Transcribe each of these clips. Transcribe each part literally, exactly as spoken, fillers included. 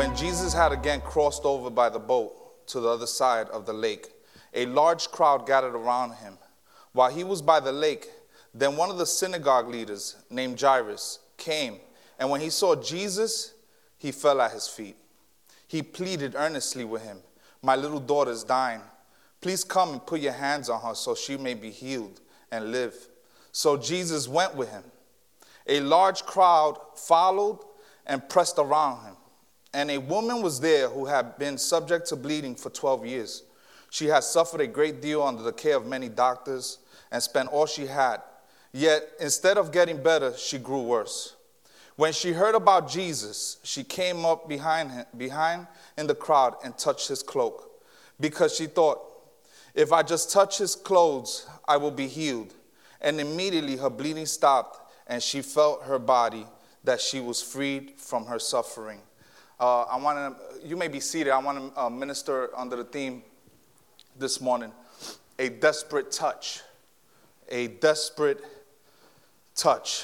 When Jesus had again crossed over by the boat to the other side of the lake, a large crowd gathered around him. While he was by the lake, then one of the synagogue leaders, named Jairus, came, and when he saw Jesus, he fell at his feet. He pleaded earnestly with him, "My little daughter is dying. Please come and put your hands on her so she may be healed and live." So Jesus went with him. A large crowd followed and pressed around him. And a woman was there who had been subject to bleeding for twelve years. She had suffered a great deal under the care of many doctors and spent all she had. Yet, instead of getting better, she grew worse. When she heard about Jesus, she came up behind him, behind in the crowd and touched his cloak, because she thought, "If I just touch his clothes, I will be healed." And immediately her bleeding stopped, and she felt her body that she was freed from her suffering. Uh, I want to, you may be seated. I want to uh, minister under the theme this morning, a desperate touch. A desperate touch.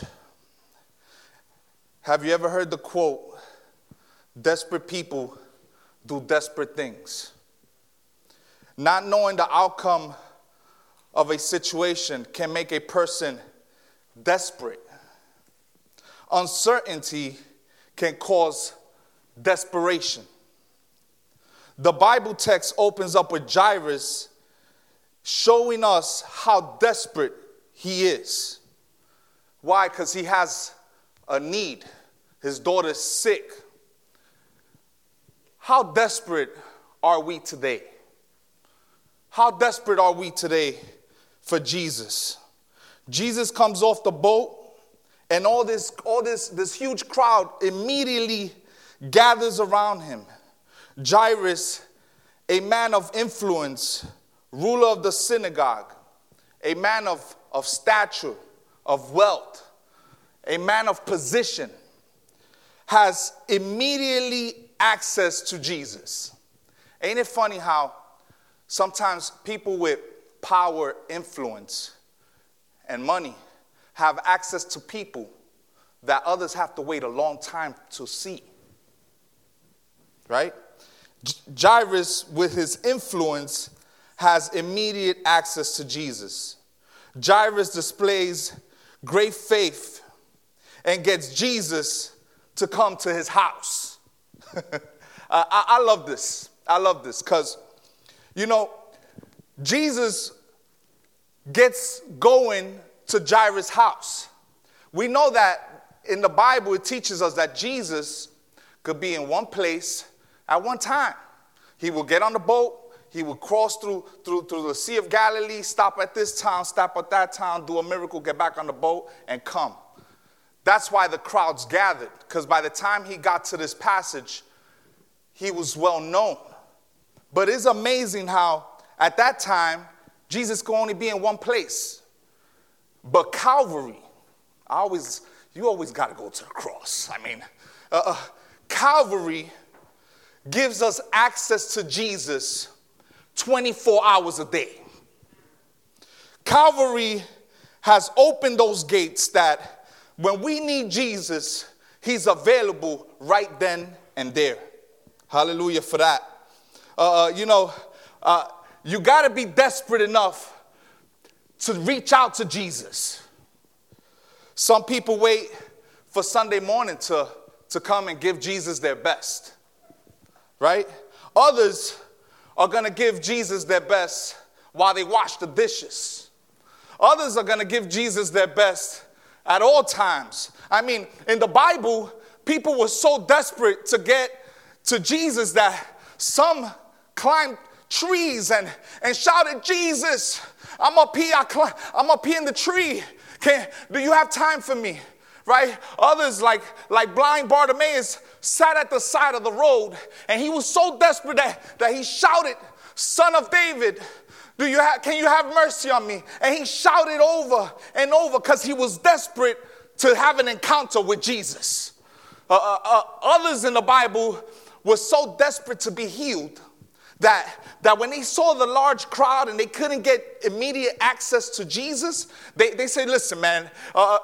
Have you ever heard the quote, "Desperate people do desperate things"? Not knowing the outcome of a situation can make a person desperate. Uncertainty can cause desperation. The Bible text opens up with Jairus showing us how desperate he is. Why? Because he has a need. His daughter's sick. How desperate are we today? How desperate are we today for Jesus? Jesus comes off the boat, and all this, all this, this huge crowd immediately gathers around him. Jairus, a man of influence, ruler of the synagogue, a man of, of stature, of wealth, a man of position, has immediately access to Jesus. Ain't it funny how sometimes people with power, influence, and money have access to people that others have to wait a long time to see? Right? Jairus, with his influence, has immediate access to Jesus. Jairus displays great faith and gets Jesus to come to his house. uh, I, I love this. I love this because, you know, Jesus gets going to Jairus' house. We know that in the Bible it teaches us that Jesus could be in one place at one time. He will get on the boat. He will cross through, through, through the Sea of Galilee, stop at this town, stop at that town, do a miracle, get back on the boat, and come. That's why the crowds gathered, because by the time he got to this passage, he was well known. But it's amazing how at that time, Jesus could only be in one place. But Calvary, I always, you always got to go to the cross. I mean, uh, uh, Calvary gives us access to Jesus twenty-four hours a day. Calvary has opened those gates that when we need Jesus, he's available right then and there. Hallelujah for that. Uh, you know, uh, you got to be desperate enough to reach out to Jesus. Some people wait for Sunday morning to, to come and give Jesus their best. Right? Others are going to give Jesus their best while they wash the dishes. Others are going to give Jesus their best at all times. I mean, in the Bible, people were so desperate to get to Jesus that some climbed trees and, and shouted, "Jesus, I'm up here, I climb, I'm up here in the tree. Can, do you have time for me?" Right? Others, like, like blind Bartimaeus, sat at the side of the road, and he was so desperate that, that he shouted, "Son of David, do you ha- can you have mercy on me?" And he shouted over and over because he was desperate to have an encounter with Jesus. Uh, uh, uh, others in the Bible were so desperate to be healed that, that when they saw the large crowd and they couldn't get immediate access to Jesus, they, they said, "Listen, man, uh,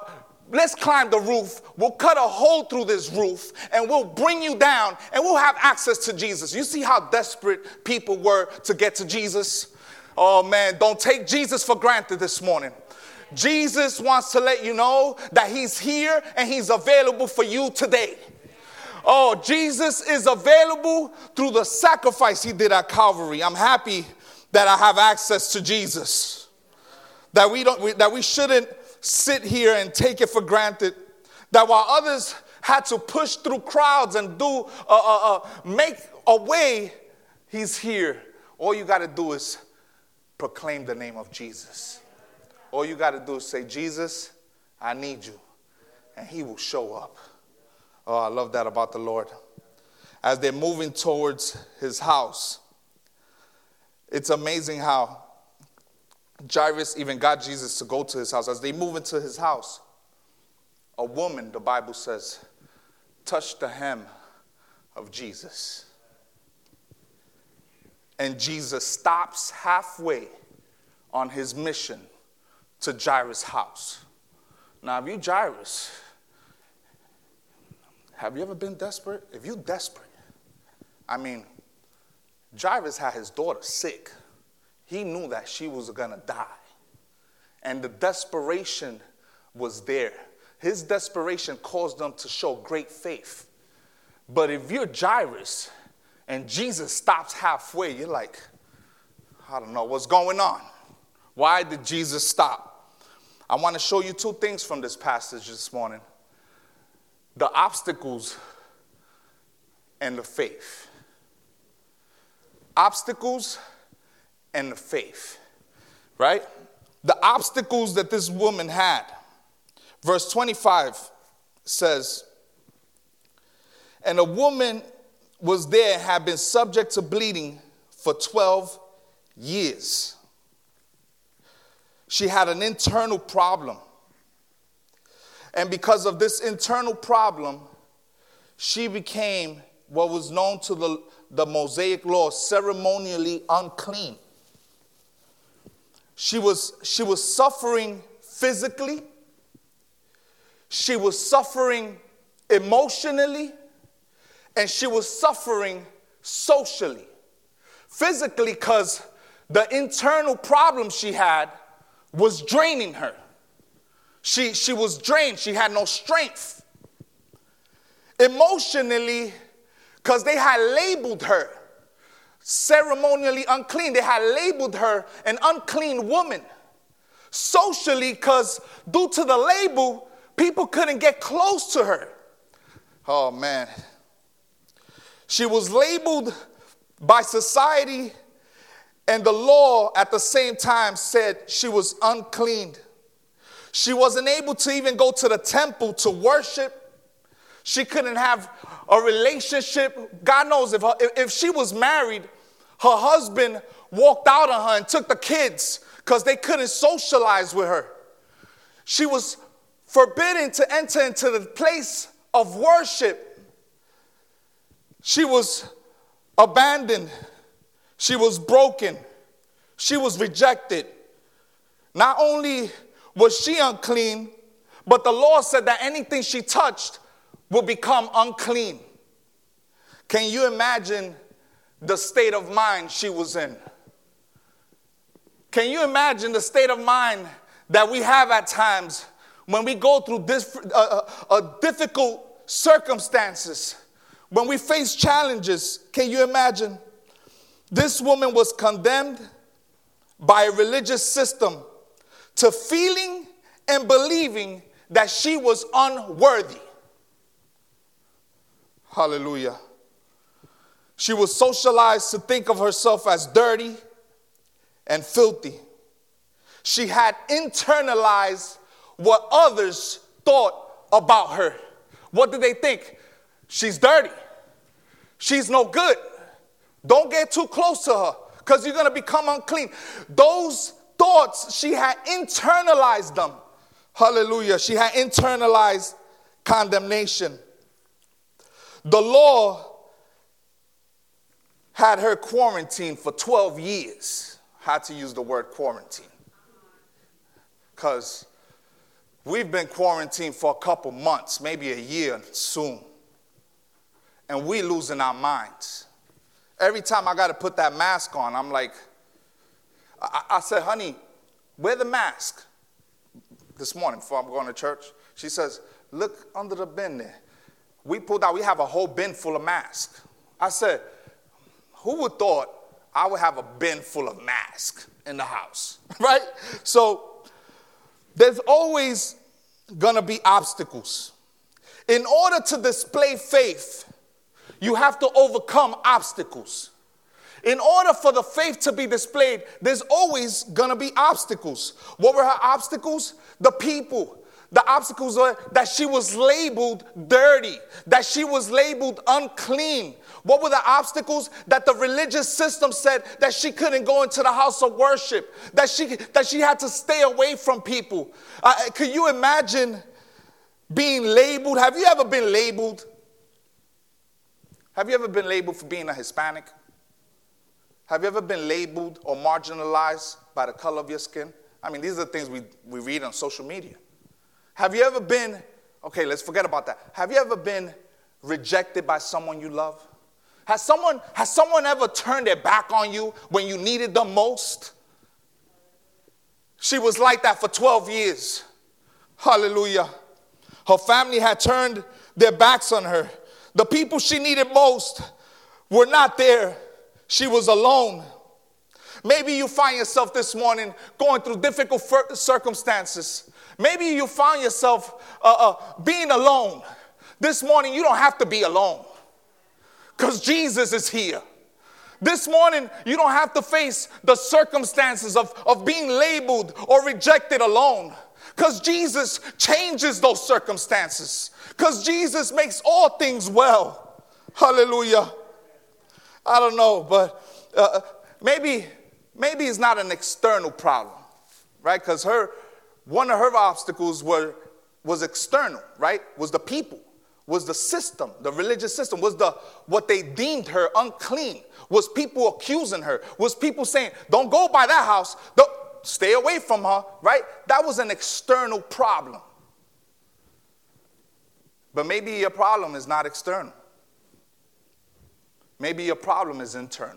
let's climb the roof. We'll cut a hole through this roof and we'll bring you down and we'll have access to Jesus. You see how desperate people were to get to Jesus? Oh man, don't take Jesus for granted this morning. Jesus wants to let you know that he's here and he's available for you today. Oh, Jesus is available through the sacrifice he did at Calvary. I'm happy that I have access to Jesus. That we don't, we, that we shouldn't sit here and take it for granted. That while others had to push through crowds and do, uh, uh, uh, make a way, he's here. All you got to do is proclaim the name of Jesus. All you got to do is say, Jesus, I need you. And he will show up. Oh, I love that about the Lord. As they're moving towards his house, it's amazing how Jairus even got Jesus to go to his house. As they move into his house, a woman, the Bible says, touched the hem of Jesus. And Jesus stops halfway on his mission to Jairus' house. Now, if you Jairus, have you ever been desperate? If you're desperate, I mean, Jairus had his daughter sick. He knew that she was going to die. And the desperation was there. His desperation caused them to show great faith. But if you're Jairus and Jesus stops halfway, you're like, I don't know what's going on. Why did Jesus stop? I want to show you two things from this passage this morning. The obstacles and the faith. Obstacles and the faith, right? The obstacles that this woman had. Verse twenty-five says, and a woman was there, had been subject to bleeding for twelve years. She had an internal problem. And because of this internal problem, she became what was known to the, the Mosaic law, ceremonially unclean. She was, she was suffering physically. She was suffering emotionally. And she was suffering socially. Physically, because the internal problem she had was draining her. She, she was drained. She had no strength. Emotionally, because they had labeled her ceremonially unclean. They had labeled her an unclean woman. Socially, because due to the label, people couldn't get close to her. Oh, man. She was labeled by society, and the law at the same time said she was unclean. She wasn't able to even go to the temple to worship. She couldn't have a relationship. God knows if, her, if she was married, her husband walked out on her and took the kids because they couldn't socialize with her. She was forbidden to enter into the place of worship. She was abandoned. She was broken. She was rejected. Not only was she unclean, but the law said that anything she touched would become unclean. Can you imagine the state of mind she was in? Can you imagine the state of mind that we have at times when we go through this, uh, uh, difficult circumstances, when we face challenges? Can you imagine? This woman was condemned by a religious system to feeling and believing that she was unworthy. Hallelujah. She was socialized to think of herself as dirty and filthy. She had internalized what others thought about her. What did they think? She's dirty. She's no good. Don't get too close to her because you're going to become unclean. Those thoughts, she had internalized them. Hallelujah. She had internalized condemnation. The law had her quarantined for twelve years. I had to use the word quarantine because We've been quarantined for a couple months, maybe a year soon. And we losing our minds. Every time I got to put that mask on, I'm like, I, I said, honey, wear the mask. This morning before I'm going to church, she says, look under the bin there. We pulled out, we have a whole bin full of masks. I said, who would thought I would have a bin full of masks in the house, right? So there's always going to be obstacles. In order to display faith, you have to overcome obstacles. In order for the faith to be displayed, there's always going to be obstacles. What were her obstacles? The people. The obstacles were that she was labeled dirty, that she was labeled unclean. What were the obstacles? That the religious system said that she couldn't go into the house of worship, that she, that she had to stay away from people. Uh, could you imagine being labeled? Have you ever been labeled? Have you ever been labeled for being a Hispanic? Have you ever been labeled or marginalized by the color of your skin? I mean, these are the things we, we read on social media. Have you ever been, okay, let's forget about that. Have you ever been rejected by someone you love? Has someone, has someone ever turned their back on you when you needed them most? She was like that for twelve years. Hallelujah. Her family had turned their backs on her. The people she needed most were not there. She was alone. Maybe you find yourself this morning going through difficult circumstances. Maybe you found yourself uh, uh, being alone. This morning, you don't have to be alone because Jesus is here. This morning, you don't have to face the circumstances of, of being labeled or rejected alone because Jesus changes those circumstances, because Jesus makes all things well. Hallelujah. I don't know, but uh, maybe, maybe it's not an external problem, right? Because her, one of her obstacles were, was external, right? Was the people, was the system, the religious system, was the what they deemed her unclean, was people accusing her, was people saying, don't go by that house, don't, stay away from her, right? That was an external problem. But maybe your problem is not external. Maybe your problem is internal.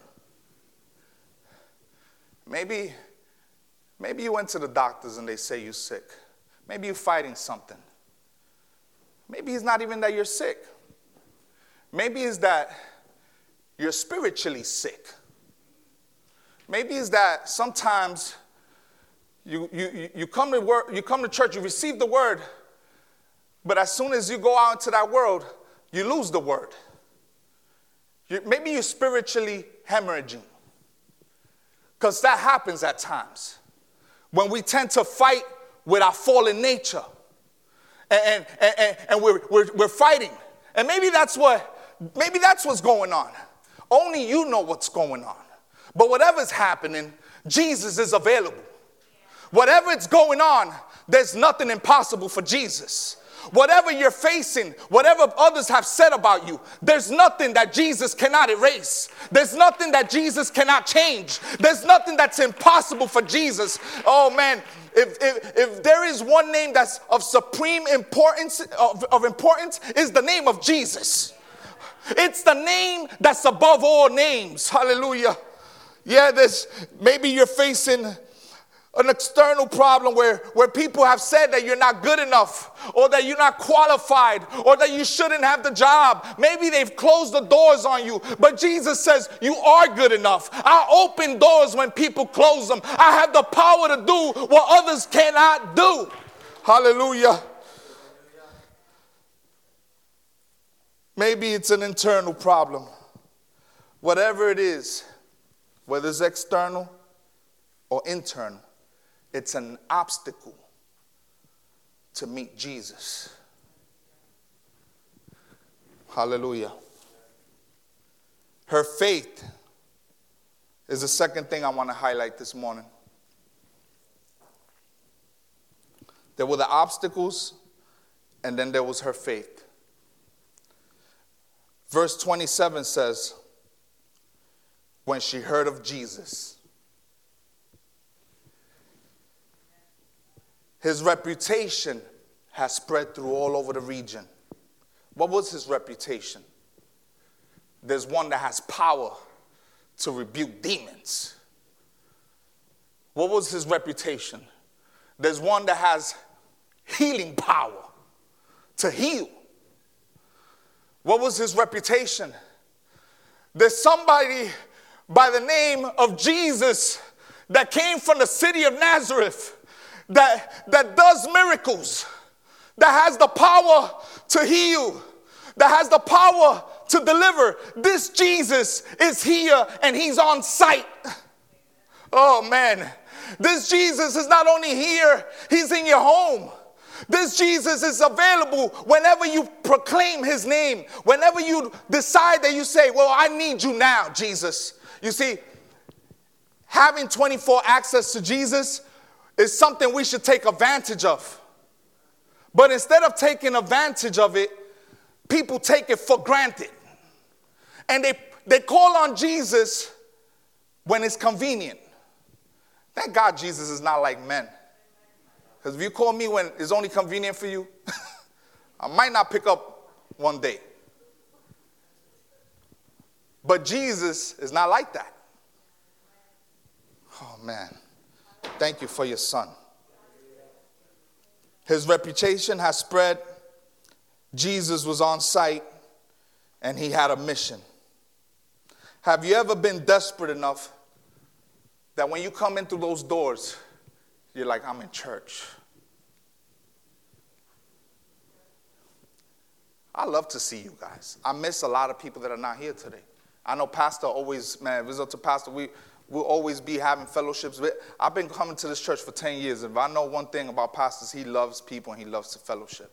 Maybe, maybe you went to the doctors and they say you're sick. Maybe you're fighting something. Maybe it's not even that you're sick. Maybe it's that you're spiritually sick. Maybe it's that sometimes you, you, you, come to work, you come to church, you receive the word, but as soon as you go out into that world, you lose the word. You, maybe you're spiritually hemorrhaging, because that happens at times when we tend to fight with our fallen nature, and, and, and, and we're, we're, we're fighting. And maybe that's what, maybe that's what's going on. Only you know what's going on. But whatever's happening, Jesus is available. Whatever is going on, there's nothing impossible for Jesus. Whatever you're facing, whatever others have said about you, there's nothing that Jesus cannot erase. There's nothing that Jesus cannot change. There's nothing that's impossible for Jesus. Oh man, if, if, if there is one name that's of supreme importance, of, of importance, is the name of Jesus. It's the name that's above all names. Hallelujah. Yeah, there's, maybe you're facing an external problem where, where people have said that you're not good enough, or that you're not qualified, or that you shouldn't have the job. Maybe they've closed the doors on you, but Jesus says you are good enough. I open doors when people close them. I have the power to do what others cannot do. Hallelujah. Maybe it's an internal problem. Whatever it is, whether it's external or internal, it's an obstacle to meet Jesus. Hallelujah. Her faith is the second thing I want to highlight this morning. There were the obstacles, and then there was her faith. Verse twenty-seven says, when she heard of Jesus, his reputation has spread through all over the region. What was his reputation? There's one that has power to rebuke demons. What was his reputation? There's one that has healing power to heal. What was his reputation? There's somebody by the name of Jesus that came from the city of Nazareth that, that does miracles, that has the power to heal, that has the power to deliver. This Jesus is here and he's on site. Oh man, this Jesus is not only here, he's in your home. This Jesus is available whenever you proclaim his name, whenever you decide that you say, well, I need you now, Jesus. You see, having twenty-four access to Jesus is something we should take advantage of. But instead of taking advantage of it, people take it for granted. And they, they call on Jesus when it's convenient. Thank God Jesus is not like men. Because if you call me when it's only convenient for you, I might not pick up one day. But Jesus is not like that. Oh, man. Thank you for your son. His reputation has spread. Jesus was on site, and he had a mission. Have you ever been desperate enough that when you come in through those doors, you're like, I'm in church? I love to see you guys. I miss a lot of people that are not here today. I know Pastor always, man, visit to Pastor, we will always be having fellowships. I've been coming to this church for ten years. If I know one thing about pastors, he loves people and he loves to fellowship.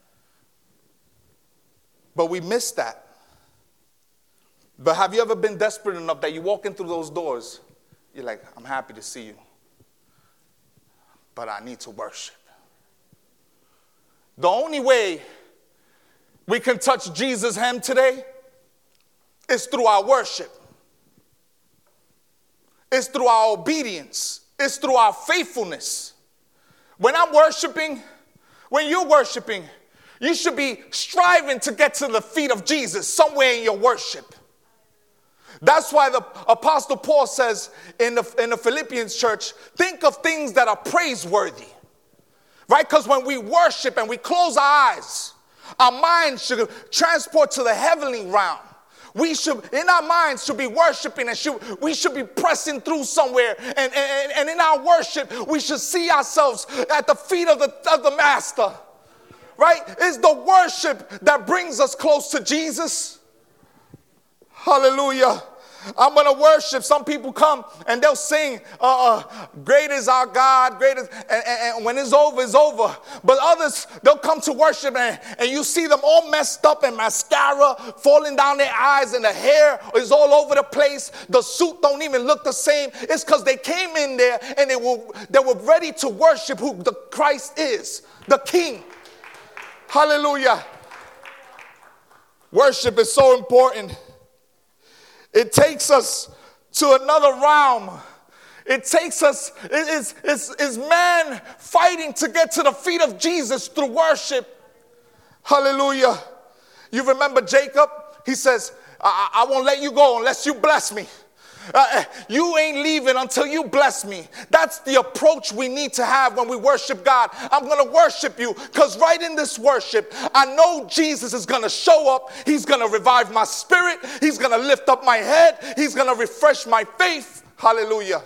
But we miss that. But have you ever been desperate enough that you walk in through those doors, you're like, I'm happy to see you, but I need to worship. The only way we can touch Jesus' hem today is through our worship. It's through our obedience. It's through our faithfulness. When I'm worshiping, when you're worshiping, you should be striving to get to the feet of Jesus somewhere in your worship. That's why the Apostle Paul says in the, in the Philippians church, think of things that are praiseworthy. Right? Because when we worship and we close our eyes, our minds should transport to the heavenly realm. We should, in our minds, should be worshiping and should, we should be pressing through somewhere. And, and, and in our worship, we should see ourselves at the feet of the, of the Master. Right? It's the worship that brings us close to Jesus. Hallelujah. I'm going to worship. Some people come and they'll sing, uh, uh, great is our God, great is, and, and, and when it's over, it's over. But others, they'll come to worship and, and you see them all messed up and mascara falling down their eyes and the hair is all over the place. The suit don't even look the same. It's because they came in there and they were, they were ready to worship who the Christ is, the King. Hallelujah. Worship is so important. It takes us to another realm. It takes us, it's, it's, it's man fighting to get to the feet of Jesus through worship. Hallelujah. You remember Jacob? He says, I, I won't let you go unless you bless me. Uh, you ain't leaving until you bless me. That's the approach we need to have when we worship God. I'm going to worship you because right in this worship, I know Jesus is going to show up. He's going to revive my spirit. He's going to lift up my head. He's going to refresh my faith. Hallelujah.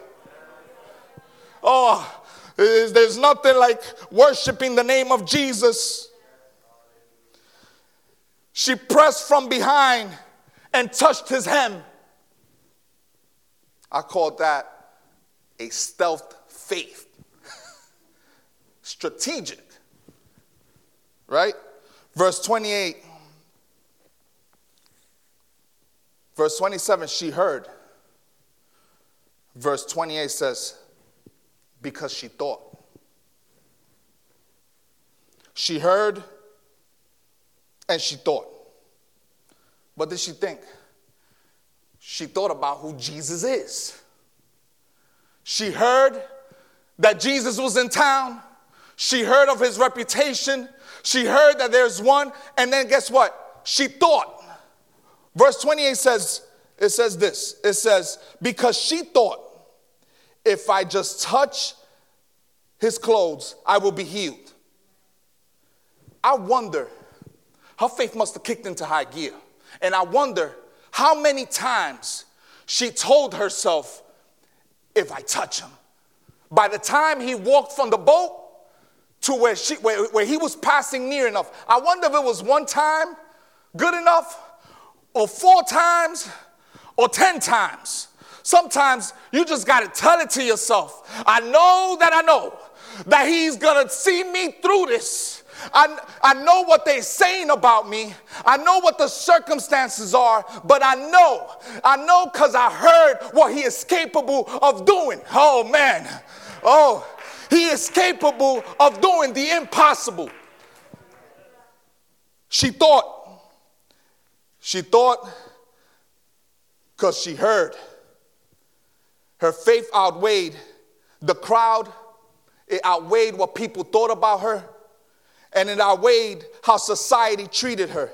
Oh, there's nothing like worshiping the name of Jesus. She pressed from behind and touched his hem. I call that a stealth faith. Strategic. Right? Verse twenty-eight. Verse twenty-seven, she heard. Verse twenty-eight says, because she thought. She heard and she thought. What did she think? She thought about who Jesus is. She heard that Jesus was in town. She heard of his reputation. She heard that there's one, and then guess what? She thought. Verse twenty-eight says, it says this. It says, because she thought, if I just touch his clothes, I will be healed. I wonder, her faith must have kicked into high gear. And I wonder how many times she told herself, if I touch him. By the time he walked from the boat to where, she, where, where he was passing near enough, I wonder if it was one time good enough, or four times, or ten times. Sometimes you just got to tell it to yourself. I know that I know that he's going to see me through this. I, I know what they're saying about me. I know what the circumstances are, but I know, I know because I heard what he is capable of doing. Oh, man. Oh, he is capable of doing the impossible. She thought, she thought because she heard. Her faith outweighed the crowd. It outweighed what people thought about her. And it outweighed how society treated her.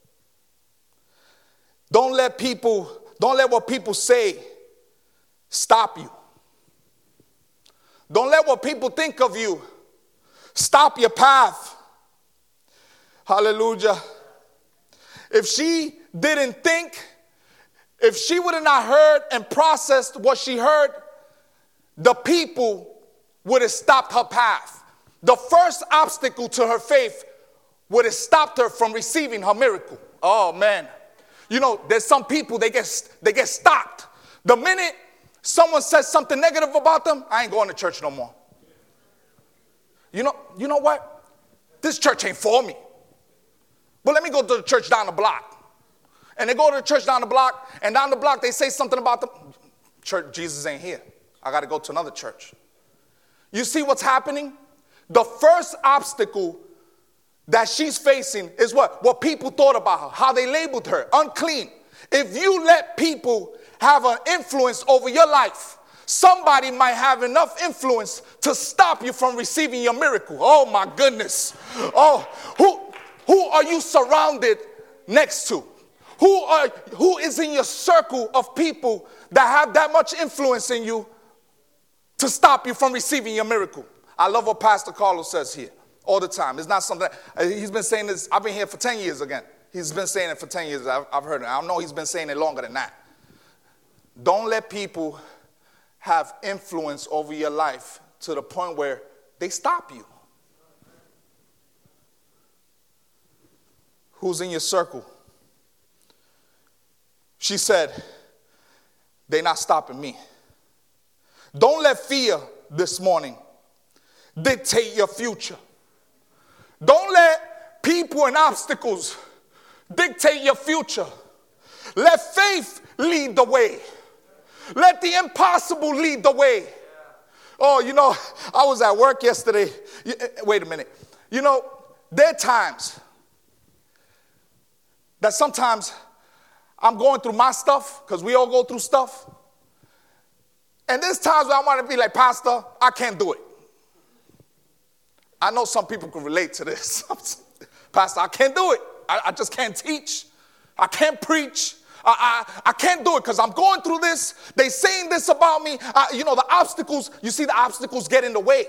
Don't let people, don't let what people say stop you. Don't let what people think of you stop your path. Hallelujah. If she didn't think, if she would have not heard and processed what she heard, the people would have stopped her path. The first obstacle to her faith would have stopped her from receiving her miracle. Oh, man. You know, there's some people, they get, they get stopped. The minute someone says something negative about them, I ain't going to church no more. You know, you know what? This church ain't for me. But let me go to the church down the block. And they go to the church down the block, and down the block they say something about them. Church, Jesus ain't here. I got to go to another church. You see what's happening? The first obstacle that she's facing is what? What people thought about her, how they labeled her, unclean. If you let people have an influence over your life, somebody might have enough influence to stop you from receiving your miracle. Oh, my goodness. Oh, who, who are you surrounded next to? Who are who is in your circle of people that have that much influence in you to stop you from receiving your miracle? I love what Pastor Carlos says here all the time. It's not something that, he's been saying this. I've been here for ten years again. He's been saying it for ten years. I've, I've heard it. I know he's been saying it longer than that. Don't let people have influence over your life to the point where they stop you. Who's in your circle? She said, they're not stopping me. Don't let fear this morning dictate your future. Don't let people and obstacles dictate your future. Let faith lead the way. Let the impossible lead the way. Oh, you know, I was at work yesterday. Wait a minute. You know, there are times that sometimes I'm going through my stuff, because we all go through stuff. And there's times where I want to be like, Pastor, I can't do it. I know some people can relate to this. Pastor, I can't do it. I, I just can't teach. I can't preach. I, I, I can't do it because I'm going through this. They saying this about me. I, you know, the obstacles, you see the obstacles get in the way.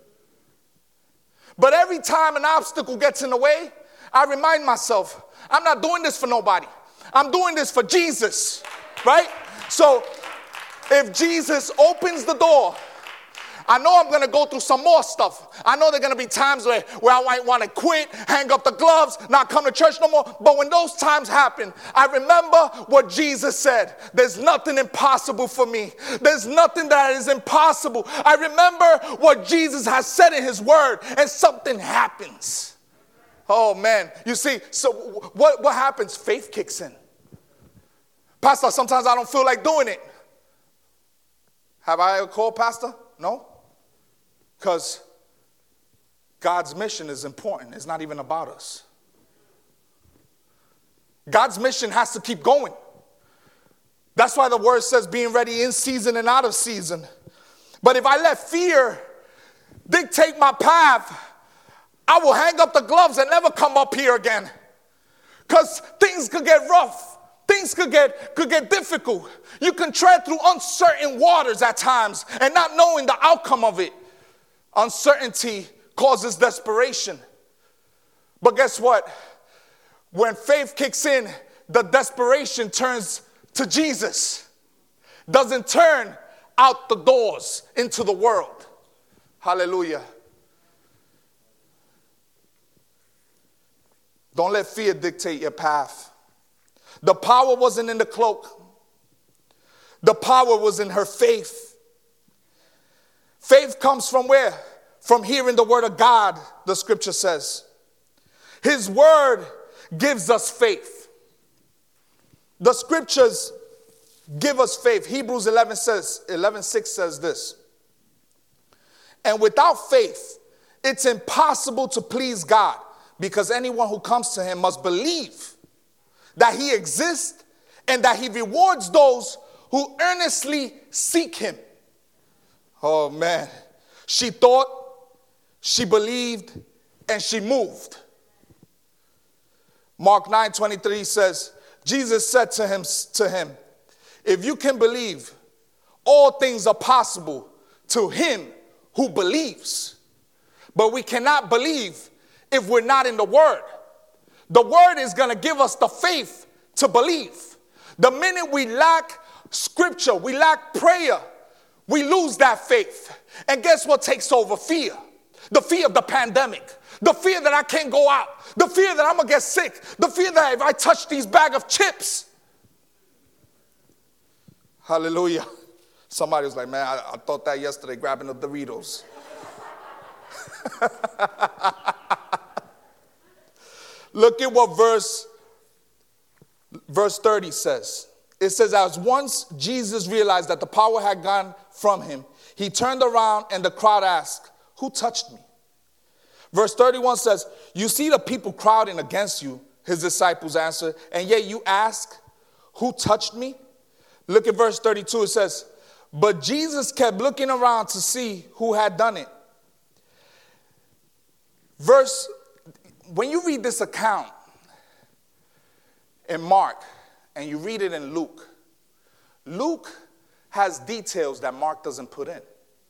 But every time an obstacle gets in the way, I remind myself, I'm not doing this for nobody. I'm doing this for Jesus, right? So if Jesus opens the door, I know I'm going to go through some more stuff. I know there are going to be times where, where I might want to quit, hang up the gloves, not come to church no more. But when those times happen, I remember what Jesus said. There's nothing impossible for me. There's nothing that is impossible. I remember what Jesus has said in his word, and something happens. Oh, man. You see, so what, what happens? Faith kicks in. Pastor, sometimes I don't feel like doing it. Have I ever called Pastor? No. Because God's mission is important. It's not even about us. God's mission has to keep going. That's why the word says being ready in season and out of season. But if I let fear dictate my path, I will hang up the gloves and never come up here again. Because things could get rough. Things could get, could get difficult. You can tread through uncertain waters at times and not knowing the outcome of it. Uncertainty causes desperation. But guess what? When faith kicks in, the desperation turns to Jesus. Doesn't turn out the doors into the world. Hallelujah. Don't let fear dictate your path. The power wasn't in the cloak. The power was in her faith. Faith comes from where? From hearing the word of God, the scripture says. His word gives us faith. The scriptures give us faith. Hebrews eleven says, eleven six says this. And without faith, it's impossible to please God, because anyone who comes to him must believe that he exists and that he rewards those who earnestly seek him. Oh man. She thought, she believed, and she moved. Mark nine twenty-three says, Jesus said to him, to him, if you can believe, all things are possible to him who believes. But we cannot believe if we're not in the word. The word is going to give us the faith to believe. The minute we lack scripture, we lack prayer, we lose that faith. And guess what takes over? Fear. The fear of the pandemic. The fear that I can't go out. The fear that I'm going to get sick. The fear that if I touch these bag of chips. Hallelujah. Somebody was like, man, I, I thought that yesterday grabbing the Doritos. Look at what verse, verse thirty says. It says, as once Jesus realized that the power had gone from him, he turned around and the crowd asked, who touched me? Verse thirty-one says, you see the people crowding against you, his disciples answered, and yet you ask, who touched me? Look at verse thirty-two. It says, but Jesus kept looking around to see who had done it. Verse, when you read this account in Mark and you read it in Luke, Luke has details that Mark doesn't put in.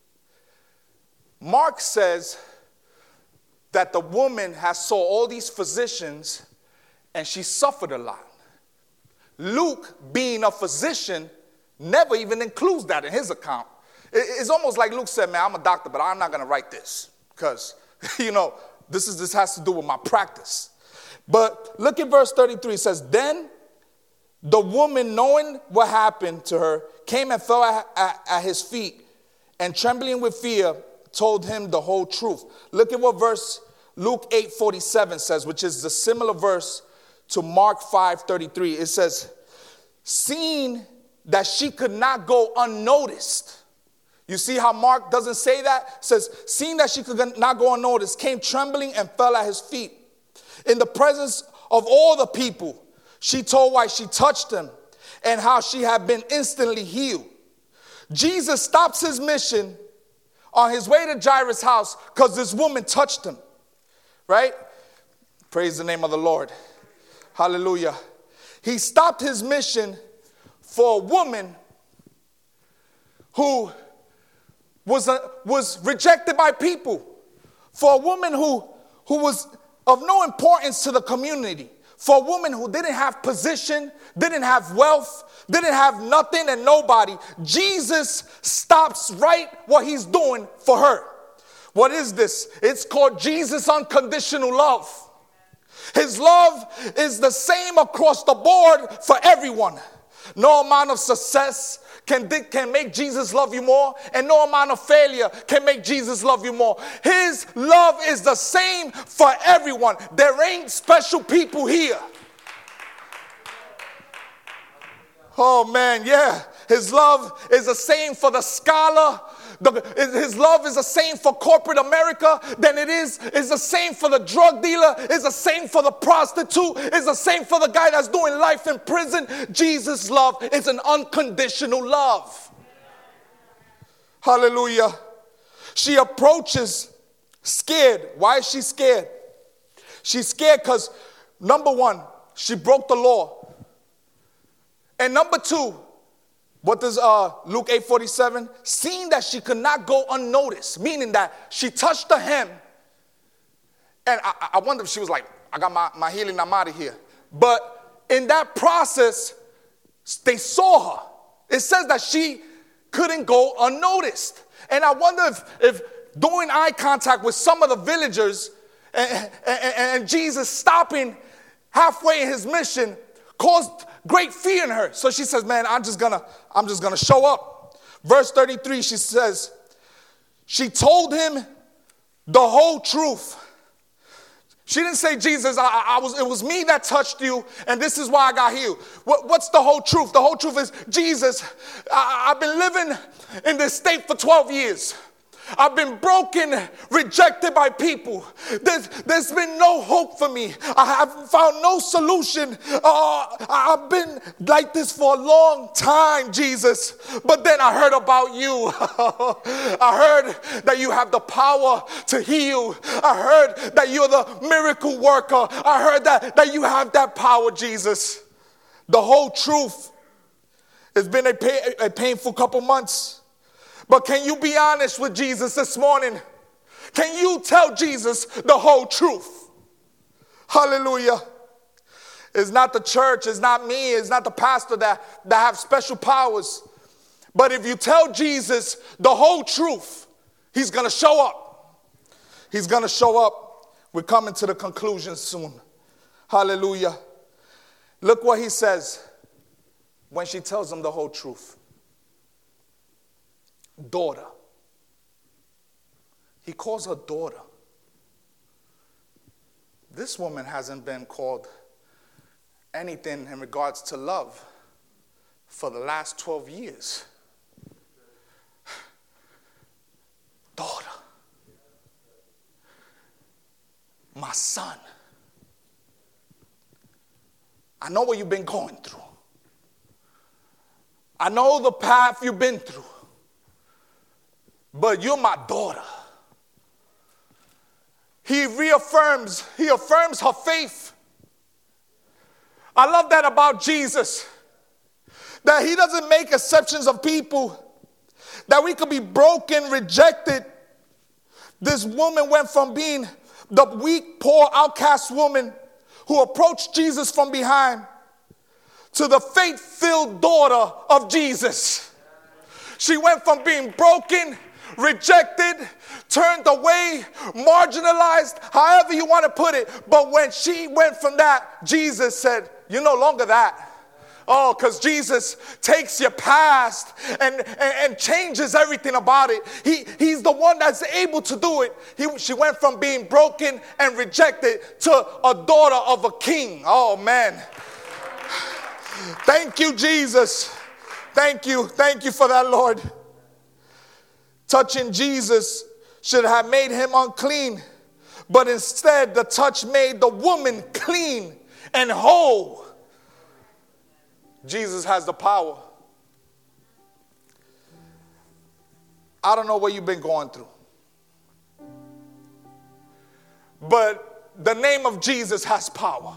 Mark says that the woman has saw all these physicians and she suffered a lot. Luke, being a physician, never even includes that in his account. It's almost like Luke said, man, I'm a doctor, but I'm not going to write this because, you know, this is this has to do with my practice. But look at verse thirty-three. It says, then the woman, knowing what happened to her, came and fell at, at, at his feet, and trembling with fear, told him the whole truth. Look at what verse Luke eight forty-seven says, which is the similar verse to Mark five thirty-three. It says, seeing that she could not go unnoticed. You see how Mark doesn't say that? It says, seeing that she could not go unnoticed, came trembling and fell at his feet. In the presence of all the people, she told why she touched him and how she had been instantly healed. Jesus stops his mission on his way to Jairus' house because this woman touched him. Right? Praise the name of the Lord. Hallelujah. He stopped his mission for a woman who was, a, was rejected by people. For a woman who, who was of no importance to the community. For a woman who didn't have position, didn't have wealth, didn't have nothing and nobody. Jesus stops right what he's doing for her. What is this? It's called Jesus' unconditional love. His love is the same across the board for everyone. No amount of success can, can make Jesus love you more, and no amount of failure can make Jesus love you more. His love is the same for everyone. There ain't special people here. Oh man, yeah. His love is the same for the scholar. The, his love is the same for corporate America than it is, is the same for the drug dealer, is the same for the prostitute, is the same for the guy that's doing life in prison. Jesus' love is an unconditional love. Hallelujah. She approaches Scared. Why is she scared? She's scared because, number one, she broke the law. And number two, what does uh, Luke eight forty-seven? Seeing that she could not go unnoticed, meaning that she touched the hem. And I, I wonder if she was like, I got my, my healing, I'm out of here. But in that process, they saw her. It says that she couldn't go unnoticed. And I wonder if, if doing eye contact with some of the villagers and, and, and Jesus stopping halfway in his mission caused great fear in her. So she says, man, I'm just gonna, I'm just gonna show up. Verse thirty-three, she says, she told him the whole truth. She didn't say, Jesus, I, I was, it was me that touched you, and this is why I got healed. What, what's the whole truth? The whole truth is, Jesus, I, I've been living in this state for twelve years. I've been broken, rejected by people. There's, there's been no hope for me. I have found no solution. Uh, I've been like this for a long time, Jesus. But then I heard about you. I heard that you have the power to heal. I heard that you're the miracle worker. I heard that, that you have that power, Jesus. The whole truth. It's been a, pay, a painful couple months. But can you be honest with Jesus this morning? Can you tell Jesus the whole truth? Hallelujah. It's not the church, it's not me, it's not the pastor that, that have special powers. But if you tell Jesus the whole truth, he's going to show up. He's going to show up. We're coming to the conclusion soon. Hallelujah. Look what he says when she tells him the whole truth. Daughter. He calls her daughter. This woman hasn't been called anything in regards to love for the last twelve years. Daughter. My son. I know what you've been going through. I know the path you've been through. But you're my daughter. He reaffirms, he affirms her faith. I love that about Jesus. That he doesn't make exceptions of people. That we could be broken, rejected. This woman went from being the weak, poor, outcast woman who approached Jesus from behind to the faith-filled daughter of Jesus. She went from being broken, rejected, turned away, marginalized, however you want to put it. But when she went from that, Jesus said, you're no longer that. Oh, because Jesus takes your past and, and, and changes everything about it. He, he's the one that's able to do it. He, she went from being broken and rejected to a daughter of a king. Oh, man. Thank you, Jesus. Thank you. Thank you for that, Lord. Touching Jesus should have made him unclean, but instead the touch made the woman clean and whole. Jesus has the power. I don't know what you've been going through, but the name of Jesus has power.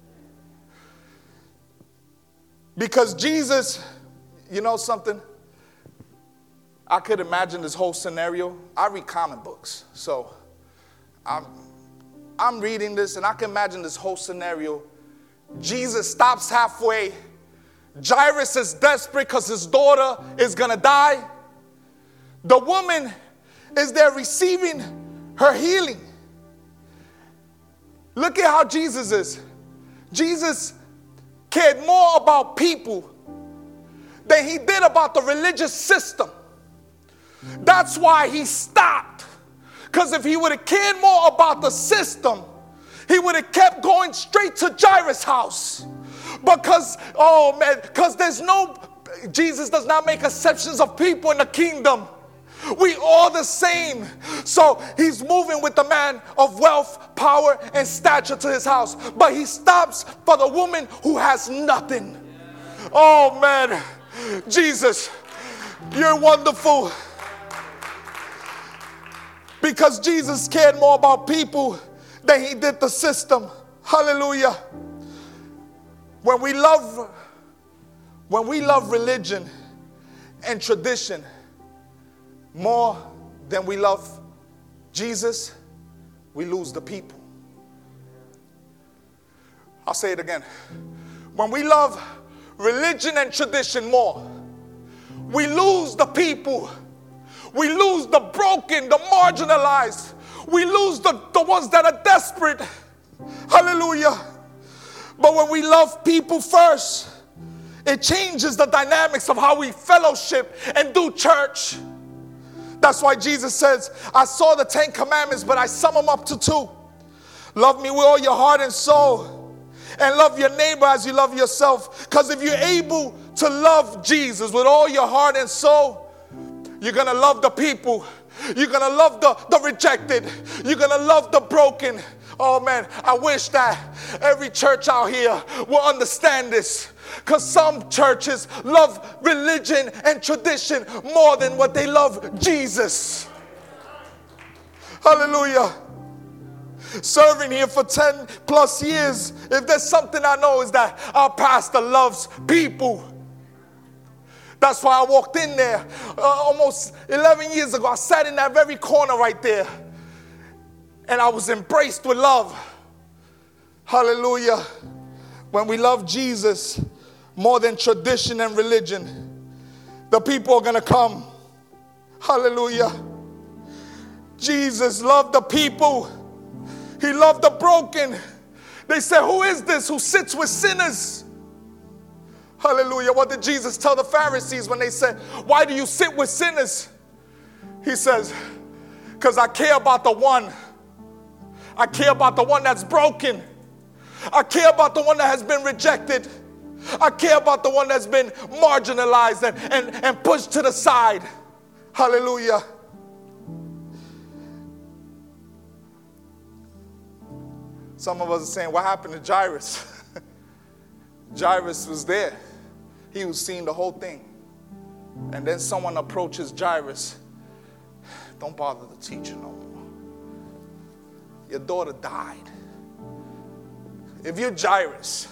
Because Jesus, you know something? I could imagine this whole scenario. I read comic books, so I'm, I'm reading this, and I can imagine this whole scenario. Jesus stops halfway. Jairus is desperate because his daughter is going to die. The woman is there receiving her healing. Look at how Jesus is. Jesus cared more about people than he did about the religious system. That's why he stopped. Because if he would have cared more about the system, he would have kept going straight to Jairus' house. Because, oh man, because there's no, Jesus does not make exceptions of people in the kingdom. We all the same. So he's moving with the man of wealth, power, and stature to his house. But he stops for the woman who has nothing. Oh man, Jesus, you're wonderful. Because Jesus cared more about people than he did the system. Hallelujah. When we love, when we love religion and tradition more than we love Jesus, we lose the people. I'll say it again. When we love religion and tradition more, we lose the people. We lose the broken, the marginalized. We lose the, the ones that are desperate. Hallelujah. But when we love people first, it changes the dynamics of how we fellowship and do church. That's why Jesus says, I saw the Ten Commandments, but I sum them up to two. Love me with all your heart and soul, and love your neighbor as you love yourself. Because if you're able to love Jesus with all your heart and soul, you're going to love the people. You're going to love the, the rejected. You're going to love the broken. Oh man, I wish that every church out here will understand this. Because some churches love religion and tradition more than what they love Jesus. Hallelujah. Serving here for ten plus years, if there's something I know is that our pastor loves people. That's why I walked in there uh, almost eleven years ago. I sat in that very corner right there. And I was embraced with love. Hallelujah. When we love Jesus more than tradition and religion, the people are going to come. Hallelujah. Jesus loved the people. He loved the broken. They said, who is this who sits with sinners? Hallelujah. What did Jesus tell the Pharisees when they said, why do you sit with sinners? He says, because I care about the one. I care about the one that's broken. I care about the one that has been rejected. I care about the one that's been marginalized and, and, and pushed to the side. Hallelujah. Some of us are saying, what happened to Jairus? Jairus was there. He was seeing the whole thing. And then someone approaches Jairus. Don't bother the teacher no more. Your daughter died. If you're Jairus,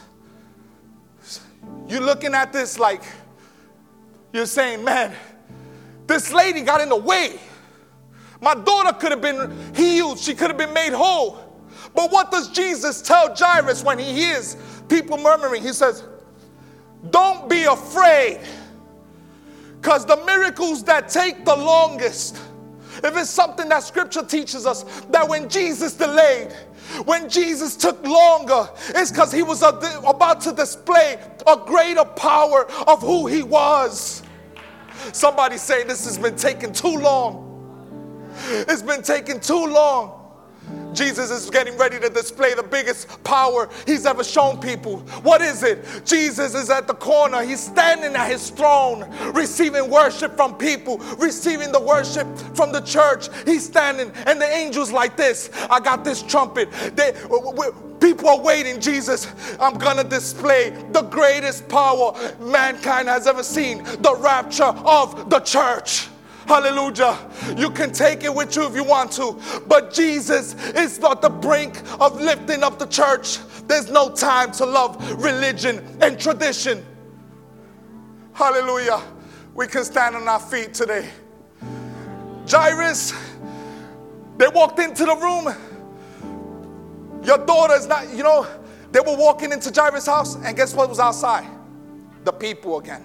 you're looking at this like, you're saying, man, this lady got in the way. My daughter could have been healed. She could have been made whole. But what does Jesus tell Jairus when he hears people murmuring? He says, don't be afraid. Because the miracles that take the longest, if it's something that scripture teaches us, that when Jesus delayed, when Jesus took longer, it's because he was about to display a greater power of who he was. Somebody say, this has been taking too long. It's been taking too long. Jesus is getting ready to display the biggest power he's ever shown people. What is it? Jesus is at the corner. He's standing at his throne, receiving worship from people, receiving the worship from the church. He's standing, and the angels like this. I got this trumpet. They, people are waiting. Jesus, I'm going to display the greatest power mankind has ever seen, the rapture of the church. Hallelujah. You can take it with you if you want to. But Jesus is at the brink of lifting up the church. There's no time to love religion and tradition. Hallelujah. We can stand on our feet today. Jairus, they walked into the room. Your daughter is not, you know, they were walking into Jairus' house, and guess what was outside? The people again.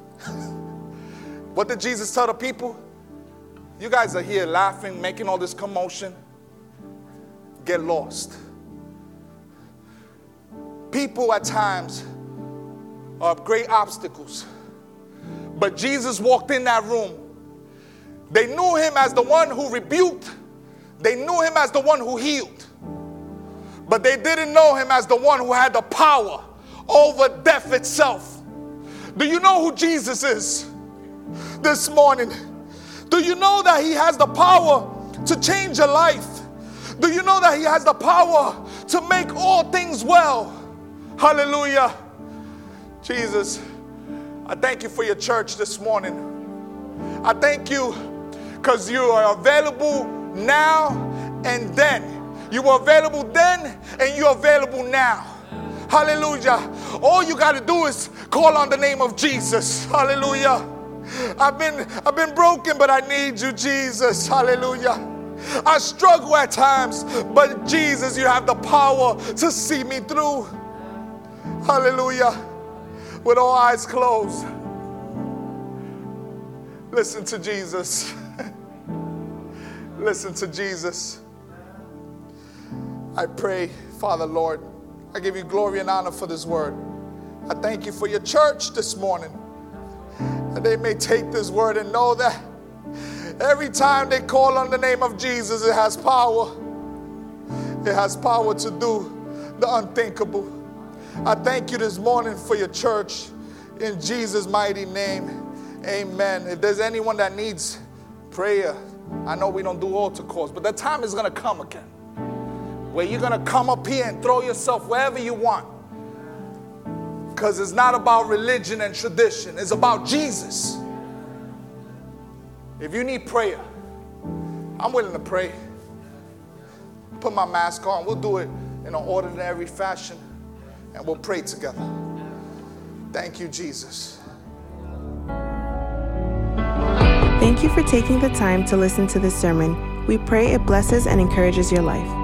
What did Jesus tell the people? You guys are here laughing, making all this commotion. Get lost. People at times are great obstacles. But Jesus walked in that room. They knew him as the one who rebuked. They knew him as the one who healed. But they didn't know him as the one who had the power over death itself. Do you know who Jesus is this morning? Do you know that he has the power to change your life? Do you know that he has the power to make all things well? Hallelujah. Jesus, I thank you for your church this morning. I thank you because you are available now and then. You were available then, and you're available now. Hallelujah. All you got to do is call on the name of Jesus. Hallelujah. I've been, I've been broken, but I need you, Jesus. Hallelujah. I struggle at times, but Jesus, you have the power to see me through. Hallelujah. With all eyes closed, listen to Jesus. Listen to Jesus. I pray, Father, Lord, I give you glory and honor for this word. I thank you for your church this morning. That they may take this word and know that every time they call on the name of Jesus, it has power. It has power to do the unthinkable. I thank you this morning for your church. In Jesus' mighty name, amen. If there's anyone that needs prayer, I know we don't do altar calls, but that time is going to come again, where you're going to come up here and throw yourself wherever you want. Because it's not about religion and tradition. It's about Jesus. If you need prayer, I'm willing to pray. Put my mask on. We'll do it in an ordinary fashion, and we'll pray together. Thank you, Jesus. Thank you for taking the time to listen to this sermon. We pray it blesses and encourages your life.